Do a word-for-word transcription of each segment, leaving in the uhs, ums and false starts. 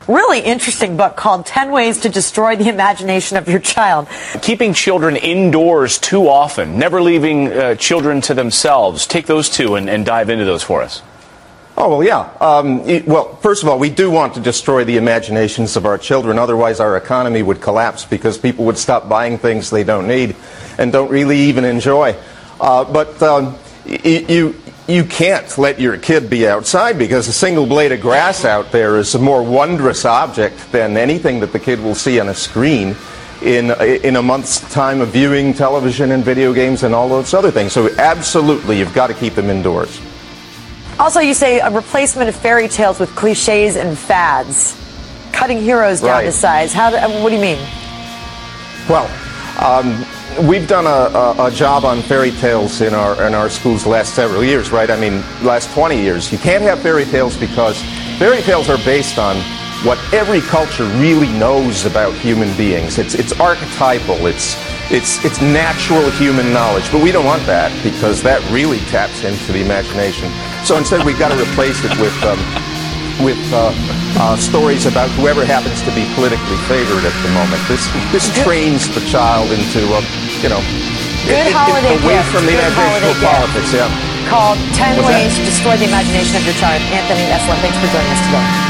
really interesting book called ten ways to Destroy the Imagination of Your Child. Keeping children indoors too often, never leaving uh, children to themselves. Take those two and, and dive into those for us. Oh, well, yeah. Um, it, well, first of all, we do want to destroy the imaginations of our children. Otherwise, our economy would collapse because people would stop buying things they don't need and don't really even enjoy. Uh, but um, y- you... You can't let your kid be outside because a single blade of grass out there is a more wondrous object than anything that the kid will see on a screen in in a month's time of viewing television and video games and all those other things. So absolutely, you've got to keep them indoors. Also, you say a replacement of fairy tales with cliches and fads, cutting heroes down Right. to size. How? Do, what do you mean? Well, um, we've done a, a, a job on fairy tales in our in our schools the last several years, right? I mean, last twenty years. You can't have fairy tales because fairy tales are based on what every culture really knows about human beings. It's it's archetypal. It's it's it's natural human knowledge. But we don't want that because that really taps into the imagination. So instead, we've got to replace it with. Um, with uh, uh, stories about whoever happens to be politically favored at the moment. This this trains the child into, uh, you know, Good it, it, holiday away gift. from the Good imaginational holiday politics. gift. Yeah. Called ten What's ways that? to Destroy the Imagination of Your Child. Anthony Esolen, thanks for joining us today.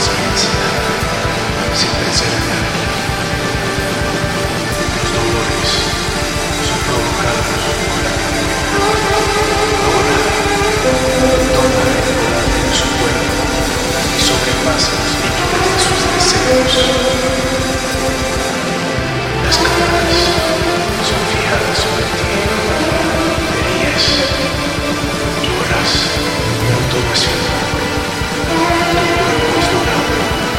Todo es fiel. Tu cuerpo es dorado.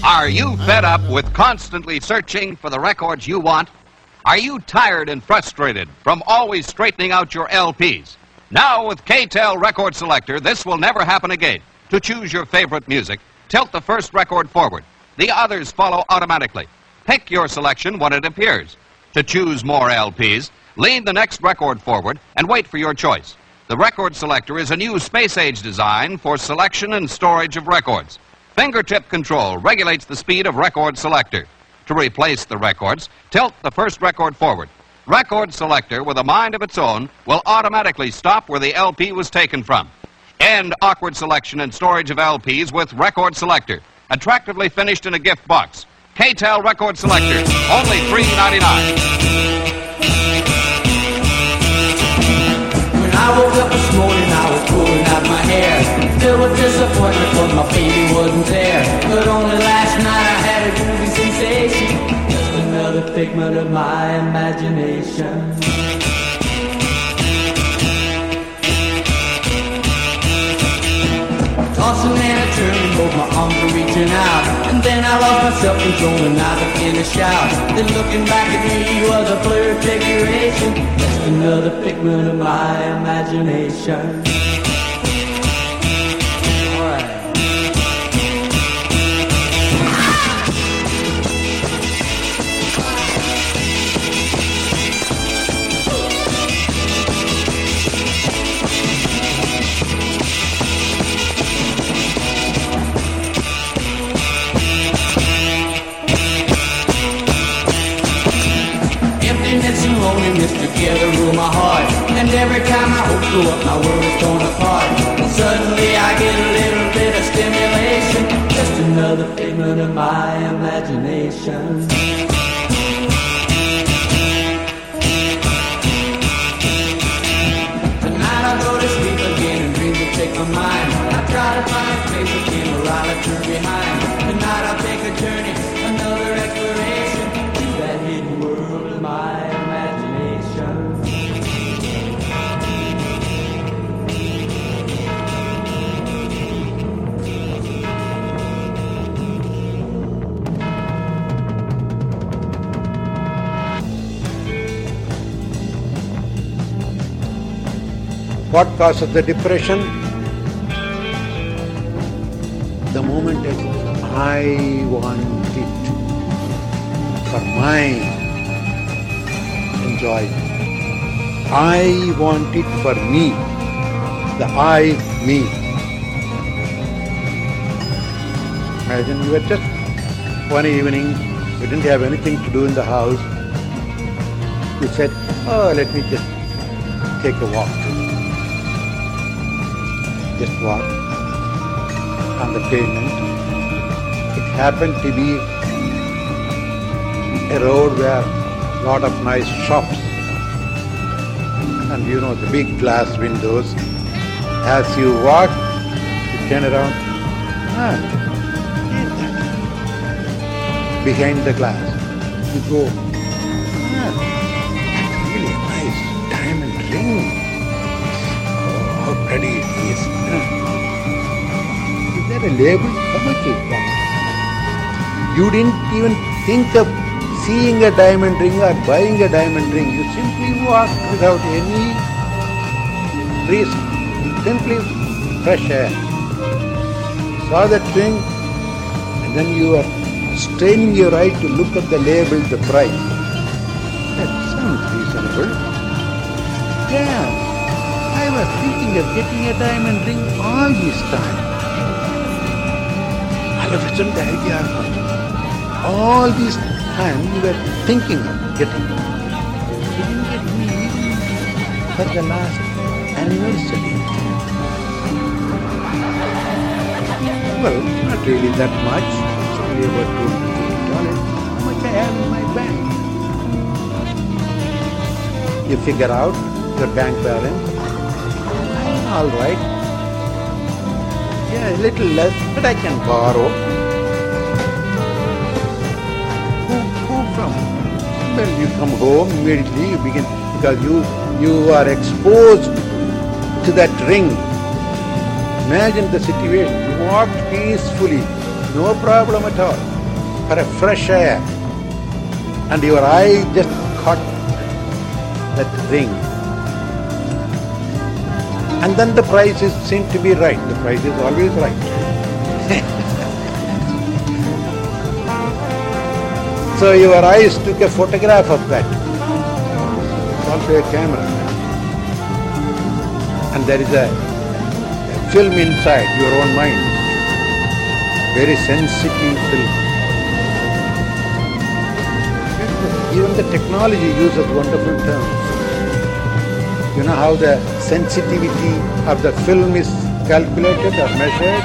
Are you fed up with constantly searching for the records you want? Are you tired and frustrated from always straightening out your L Ps? Now with K-Tel Record Selector, this will never happen again. To choose your favorite music, tilt the first record forward. The others follow automatically. Pick your selection when it appears. To choose more L Ps, lean the next record forward and wait for your choice. The Record Selector is a new space-age design for selection and storage of records. Fingertip control regulates the speed of Record Selector. To replace the records, tilt the first record forward. Record Selector, with a mind of its own, will automatically stop where the L P was taken from. End awkward selection and storage of L Ps with Record Selector. Attractively finished in a gift box. K-Tel Record Selector, only three ninety-nine. When I woke up this morning, I was pulling out my hair. Filled with disappointment because my baby wasn't there. But only last night I had a groovy sensation. Just another figment of my imagination. Tossing and turning, both my arms were reaching out. And then I lost my self-control and I began to shout. Then looking back at me was a blurred figuration. Just another figment of my imagination. Loneliness together rule my heart. And every time I hope go up, my world is torn apart. And suddenly I get a little bit of stimulation. Just another figment of my imagination. Tonight I go to sleep again and dreams will take my mind. I try to find a place again where I left her behind. Tonight I'll take a journey, another exploration to that hidden world of mine. What causes the depression? The moment that I want it for my enjoyment. I want it for me. The I, me. Imagine you were just one evening, you didn't have anything to do in the house. You said, oh, let me just take a walk. Just walk on the pavement. It happened to be a road where a lot of nice shops and you know the big glass windows. As you walk, you turn around, ah, behind the glass, you go, ah, that's really a nice diamond ring. Oh, how pretty it is. Is there a label? How much is that? You didn't even think of seeing a diamond ring or buying a diamond ring. You simply walked without any reason. Simply fresh air. Saw that ring and then you are straining your eye to look at the label, the price. That sounds reasonable. Yeah, I was thinking of getting a diamond ring all this time. All of a sudden the idea comes. All this time you were thinking of getting it. You didn't get me even for the last anniversary. Well, not really that much. It's only about two hundred fifty dollars. How much I have in my bank? You figure out your bank balance. All right. Yeah, a little less, but I can borrow. Who, who from? Well, you come home immediately. You begin because you you are exposed to that ring. Imagine the situation. You walked peacefully, no problem at all. for a fresh air, and your eye just caught that ring. And then the price is seemed to be right. The price is always right. So your eyes took a photograph of that. It's also a camera. And there is a, a film inside your own mind. Very sensitive film. Even the technology uses wonderful terms. You know how the sensitivity of the film is calculated or measured?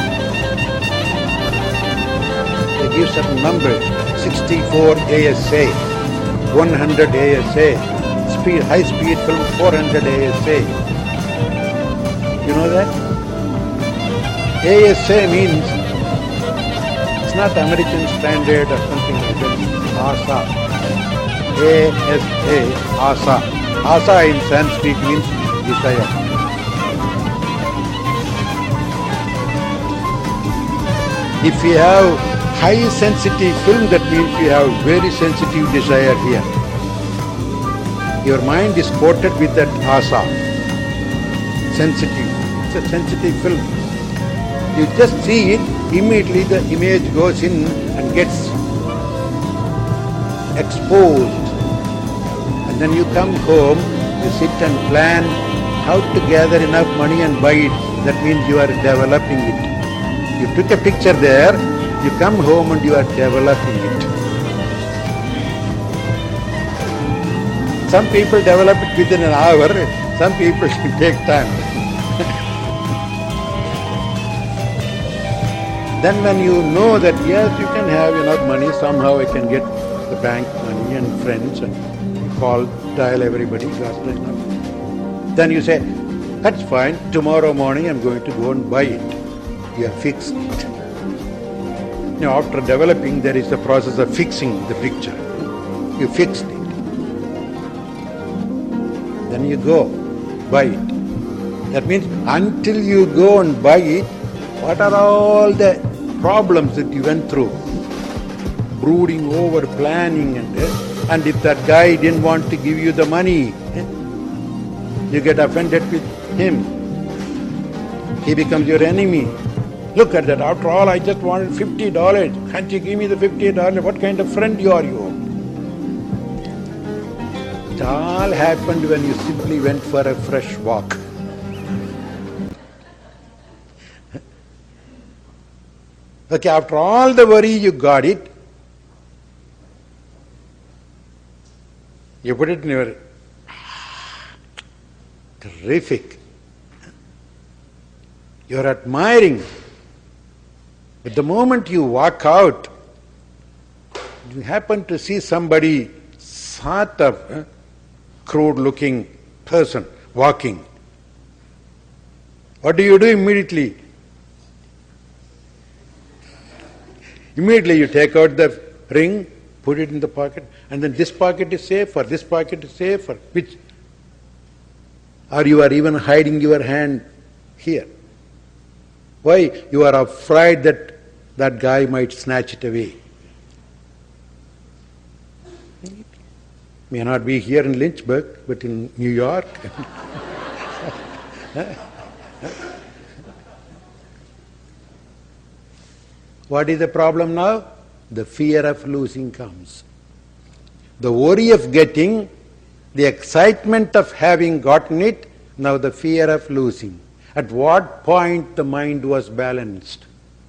They give certain numbers, sixty-four A S A, one hundred A S A, speed, high-speed film four hundred A S A. You know that? A S A means, it's not American standard or something like that, ASA. A S A, ASA. Asa in Sanskrit means desire. If you have high sensitive film, that means you have very sensitive desire here. Your mind is coated with that asa. Sensitive. It's a sensitive film. You just see it, immediately the image goes in and gets exposed. And then you come home, you sit and plan how to gather enough money and buy it. That means you are developing it. You took a picture there, you come home and you are developing it. Some people develop it within an hour, some people take time. Then when you know that yes, you can have enough money, somehow I can get the bank money and friends and call, dial everybody, got enough. Then you say, that's fine, tomorrow morning I'm going to go and buy it. You have fixed it. Now after developing, there is the process of fixing the picture. You fixed it. Then you go, buy it. That means until you go and buy it, what are all the problems that you went through? Brooding over, planning and this. And if that guy didn't want to give you the money, you get offended with him. He becomes your enemy. Look at that. After all, I just wanted fifty dollars. Can't you give me the fifty dollars? What kind of friend are you? It all happened when you simply went for a fresh walk. Okay, after all the worry, you got it. You put it in your... Terrific. You're admiring. But the moment you walk out, you happen to see somebody sort of eh, crude-looking person walking. What do you do immediately? Immediately you take out the ring, put it in the pocket, and then this pocket is safe, or this pocket is safe, or which? Or you are even hiding your hand here. Why? You are afraid that that guy might snatch it away. May not be here in Lynchburg, but in New York. What is the problem now? The fear of losing comes. The worry of getting, the excitement of having gotten it, now the fear of losing. At what point the mind was balanced?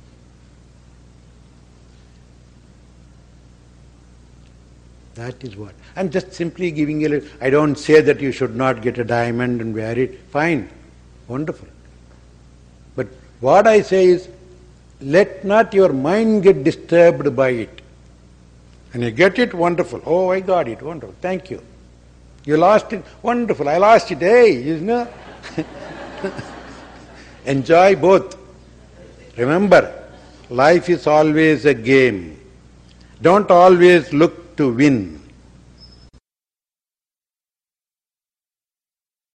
That is what. I'm just simply giving you a little, I don't say that you should not get a diamond and wear it. Fine, wonderful. But what I say is, let not your mind get disturbed by it. And you get it, wonderful. Oh, I got it, wonderful. Thank you. You lost it, wonderful. I lost it. Hey, you know. Enjoy both. Remember, life is always a game. Don't always look to win.